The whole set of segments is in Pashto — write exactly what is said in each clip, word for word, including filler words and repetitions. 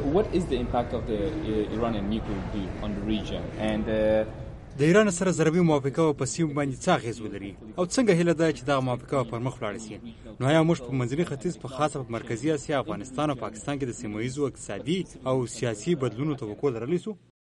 what is the impact of the uh, Iranian nuclear deal on the region and uh, د ایران سره ضربي موافقه په سیمه باندې څه اغېز ولري او څنګه هیله ده چې دغه موافقه پر مخ ولاړه شي؟ نو آیا موږ په منځني ختیځ په خاصه په مرکزي اسیا، افغانستان او پاکستان کې د سیمه ییزو اقتصادي او سیاسي بدلونونو توقع لرلی شو؟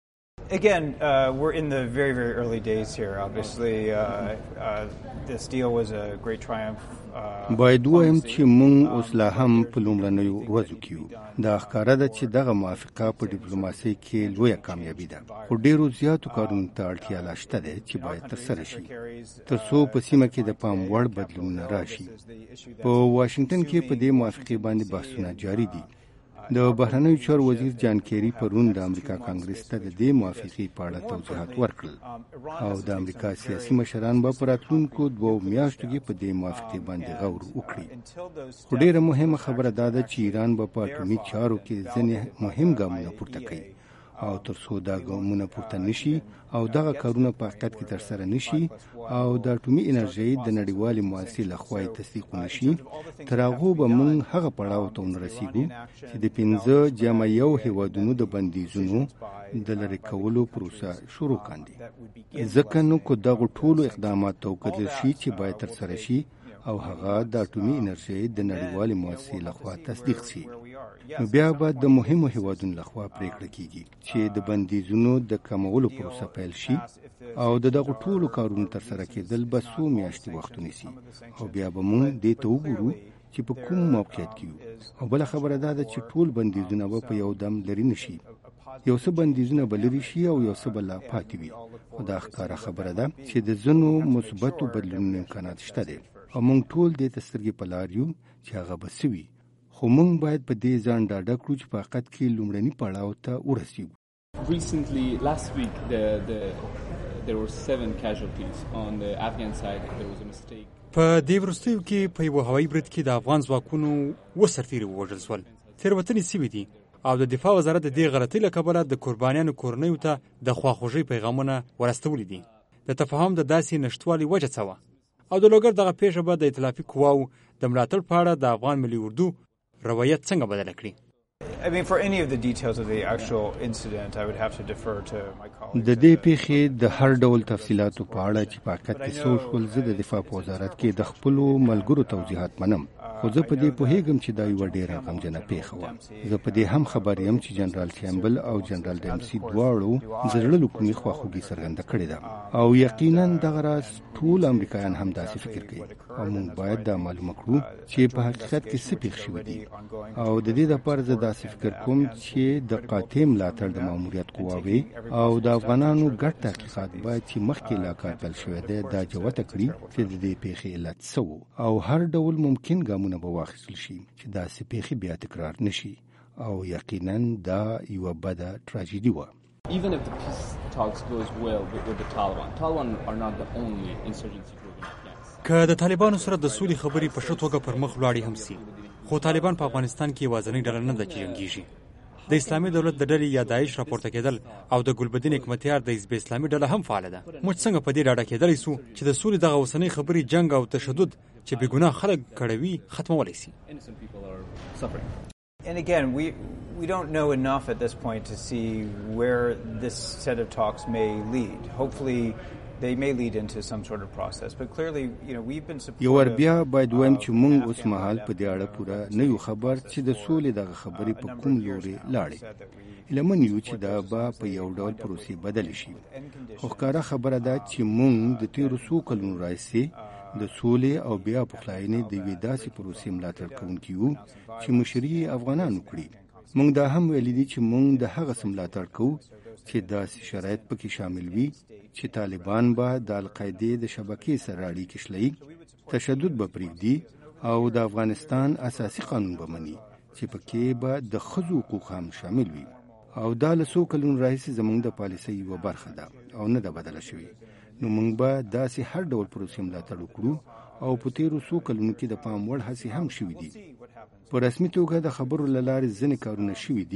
Again, uh, we're in the very, very early days here. Obviously, uh, uh, this deal was a great triumph. باید وایم چې موږ اوس لا هم په لومړنیو ورځو کې یو. دا ښکاره ده چې دغه موافقه په ډیپلوماسۍ کې لویه کامیابي ده، خو ډېرو زیاتو کارونو ته اړتیا لا شته ده چې باید ترسره شي تر څو په سیمه کې د پام وړ بدلونونه راشي. په واشنگټن کې په دې موافقې باندې بحثونه جاري دي. د بهرنیو چارو وزیر جان کیری پرون د امریکا کانګرس ته د دې موافقې په اړه توضیحات ورکړل او د امریکا سیاسي مشران به په راتلونکو دوو میاشتو کې په دې موافقې باندې غور وکړي. خو ډېره مهمه خبره دا ده چې ایران به په اټومي چارو کې ځینې مهم ګامونه پورته کوي او تر څو دا ګامونه پورته نشي او دغه کارونه په حقیقت کې ترسره نشي او د اټومي انرژۍ د نړیوالې مؤسسې لخوا یې تصدیق ونشي، تر هغو به موږ هغه پړاو ته ورسیږو چې د پنځه جمع یو هیوادونو د بندیزونو د لرې کولو پروسه شروع کاندي. ځکه نو که دغو ټولو اقدامات ته وکتل شي چې باید ترسره شي او هغه د اټومي انرژۍ د نړیوالې مؤسسې لخوا تصدیق شي، نو بیا به د مهمو هیوادونو لخوا پریکړه کیږي چې د بندیزونو د کمولو پروسه پیل شي او د دغو ټولو کارونو ترسره کېدل به څو میاشتې وخت ونیسي او بیا به موږ دې ته وګورو چې په کوم موقعیت کې یو. او بله خبره دا ده چې ټول بندیزونه به په یو دم لرې نشي، یو څه بندیزونه به لرې شي او یو څه به لا پاتې وي. خو دا ښکاره خبره ده چې د ځینو مثبتو بدلونونو امکانات شته دي او موږ ټول دې ته سترګې په لار یو چې هغه به څه وي. خو موږ باید په دې ځان ډاډه کړو چې په حقیقت کې لومړني پړاو ته ورسیږو. Recently, last week, the, the, there were seven casualties on the Afghan side. There was a mistake. په دې وروستیو کې په یوه هوایي برید کې د افغان ځواکونو اووه سرتیري ووژل شول. تېروتنې سوي دي او د دفاع وزارت د دې غلطۍ له کبله د قربانیانو کورنیو ته د خواخوږۍ پیغامونه ورستولي دي. د تفاهم د داسې نشتوالي وجه څه وه او د لوګر دغه پیښه به د ائتلافي قواو د ملاتړ په اړه د افغان ملي اردو روایت څنګه بدله کړي؟ I mean, for any of the details of the actual incident, I would have to defer to my colleagues. د دې پیښې د هر ډول تفصیلاتو په اړه چې په حقیقت کې څه وشول، زه د دفاع په وزارت کې د خپلو ملګرو توضیحات منم، خو زه په دې پوهیږم چې دا یوه ډېره غمجنه پیښه وه. زه په دې هم خبر یم چې جنرال کیمبل او جنرال ډیمسي دواړو د زړه له کومې خواخوږي څرګنده کړې ده او یقینا دغه راز ټول امریکایان هم داسې فکر کوي او موږ باید دا معلومه کړو چې په حقیقت کې څه پېښ شوي دي. او د دې لپاره زه داسې فکر کوم چې د قاطع ملاتړ د ماموریت قواوې او د افغانانو ګډ تحقیقات باید چې مخکې لا کار پیل شوی دی دا جوته کړي چې د دې پیښې علت څه و او هر ډول ممکن ګامونه به واخیستل شي چې داسې پیښې بیا تکرار نشي او یقینا دا یوه بده تراژیدي وه. Even if the peace talks goes well with, with the Taliban, Taliban are not the only insurgency group in Afghanistan. که د طالبانو سره د سولې خبرې په ښه توګه پر مخ ولاړې هم سي، خو طالبان په افغانستان کې یوازینۍ ډله نه ده چې جنګیږي. د اسلامي دولت د ډلې یا داعش راپورته کېدل او د ګلبدین حکمتیار د حزب اسلامي ډله هم فعاله ده. موږ څنګه په دې ډاډه کېدلی سو چې د سولې دغه اوسنۍ خبرې جنګ او تشدد چې بې ګناه خلک کړوي ختمولی سي؟ Innocent people are suffering. And again, we we don't know enough at this point to see where this set of talks may lead. Hopefully, they may lead into some sort of process. But clearly, you know, we've been supportive. یو ور بیا باید وایم چې موږ اوس مهال په دې اړه پوره نه یو خبر چې د سولې دغه خبرې په کوم لوري لاړې. لمن یو چې دا به په یو ډول پروسې بدل شي. خو ښکاره خبره ده چې موږ د تیرو څو کلونو راهیسې د سولې او بیا پخلاینې د یوې داسې پروسې ملاتړ کوونکي یو چې مشري افغانانو کړي. موږ دا هم ویلي دي چې موږ د هغه څه ملاتړ کوو چې داسې شرایط پکې شامل وي چې طالبان به د القاعدې د شبکې سره اړیکې شلوي، تشدد به پرېږدي او د افغانستان اساسي قانون به مني چې پکې به د ښځو حقوق هم شامل وي. او دا له څو کلونو راهیسې زموږ د پالیسۍ یوه برخه ده او نه ده بدله شوې. نو موږ به داسې هر ډول پروسې ملاتړ وکړو او په تیرو څو کلونو کې د پام وړ هڅې هم شوي دي. په رسمي توګه د خبرو له لارې ځینې کارونه شوي دي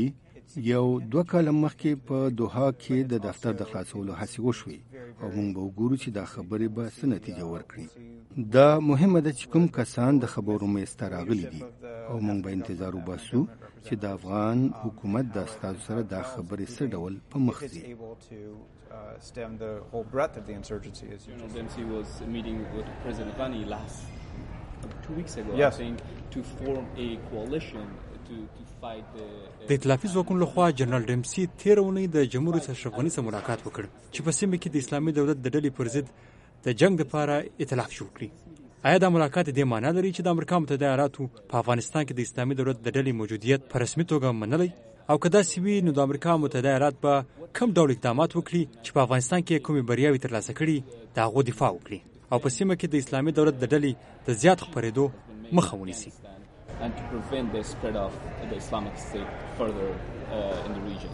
یو دوه کاله مخکې په دوحه کې د دفتر د خلاصولو هڅې وشوې او موږ به وګورو چې دا خبرې به څه نتیجه ورکړي. دا مهمه ده چې کوم کسان د خبرو میز ته راغلي دي او موږ به انتظار وباسو چې د افغان حکومت د استازو سره دا خبرې څه ډول په مخ ځي. stem the whole breadth of the insurgency. As you General Dempsey was meeting with President Ghani last two weeks ago, yes. I think, to form a coalition to, to fight the... د ائتلافي ځواکونو لخوا جنرال ډیمسي تېره اونۍ د جمهور رئیس اشرف غني سره ملاقات وکړ چې په سیمه کې د اسلامي دولت د ډلې پر ضد د جنگ لپاره ائتلاف جوړ کړي. آیا دا ملاقات دې معنی لري چې د امریکا متحده ایالاتو په افغانستان کې د اسلامي دولت د ډلې موجودیت په رسمي توګه منلی؟ او که داسې وي نو د امریکا متحده ایالات به کوم ډول اقدامات وکړي چې په افغانستان کې کومې بریاوې ترلاسه کړي د هغو دفاع وکړي او په سیمه کې د اسلامي دولت د ډلې د زیات خپرېدو مخه ونیسي. and to prevent the spread of the Islamic State further uh, in the region.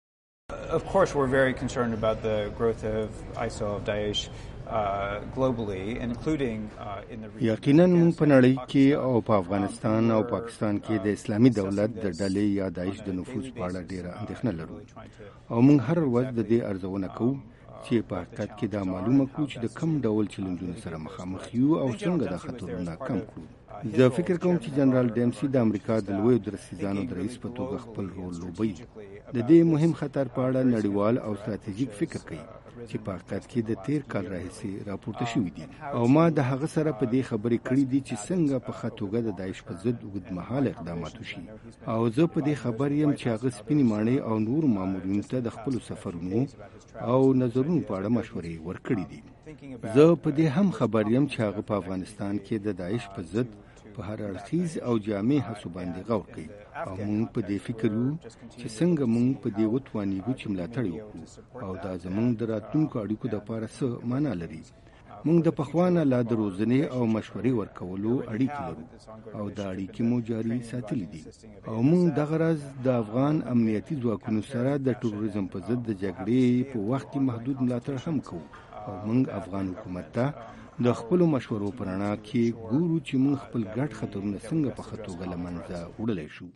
Of course, we're very concerned about the growth of I S I L, of Daesh, uh, globally, including uh, in the region. یقینا موږ په نړۍ کې او په افغانستان او پاکستان کې د اسلامي دولت د ډلې یا داعش د نفوذ په اړه ډېره اندېښنه لرو او موږ هر ورځ د دې ارزونه کوو چې په حقیقت کې دا معلومه کړو چې د کم ډول چیلنجونو سره مخامخ یو او څنګه د خطرونو کم کړو. زه فکر کوم چې جنرال ډیمسي د امریکا د لویو درسیزانو د رئیس په توګه خپل رول لوبوي. د دې مهم خطر په اړه نړیوال او ستراتیژیک فکر کوي چې په حقیقت کې د تیر کال راهیسې راپورته شوي دي او ما د هغه سره په دې خبرې کړې دي چې څنګه په ښه توګه د داعش په ضد اوږدمهاله اقدامات وشي او زه په دې خبر یم چې هغه سپینې ماڼۍ او نور مامورینو ته د خپلو سفرونو او نظرونو په اړه مشورې ورکړې دي. زه په دې هم خبر یم چې هغه په افغانستان کې د داعش په ضد په هر اړخیز او جامع هڅو باندې غور کوي او موږ په دې فکر یو چې څنګه موږ په دې وتوانیږو چې ملاتړ وکړو او دا زموږ د راتلونکو اړیکو دپاره څه معنا لري. موږ د پخوانه لا د روزنې او مشورې ورکولو اړیکې لرو او دا اړیکې مو جاري ساتلې دي او موږ دغه راز د افغان امنیتي ځواکونو سره د ټروریزم په ضد د جګړې په وخت کې محدود ملاتړ هم کوو او موږ افغان حکومت ته د خپلو مشورو په رڼا کې ګورو چې موږ خپل ګډ خطرونه څنګه په ښه توګه له منځه وړلی شو.